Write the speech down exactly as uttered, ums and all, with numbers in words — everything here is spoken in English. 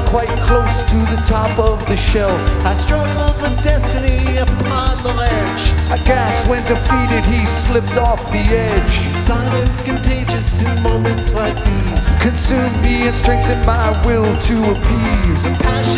quite close to the top of the shelf. I struggled with destiny upon the ledge. Aghast when defeated, he slipped off the edge. Silence contagious in moments like these. Consumed me and strengthened my will to appease. Passion